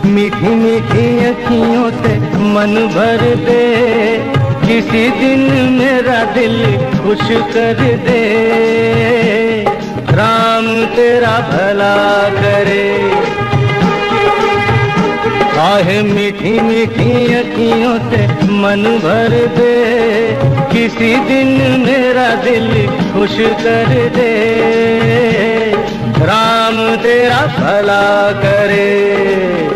मीठी मीठी अखियों से मन भर दे, किसी दिन मेरा दिल खुश कर दे। राम तेरा भला करे। काहे मीठी मीठी अखियों से मन भर दे, किसी दिन मेरा दिल खुश कर दे। राम तेरा भला करे।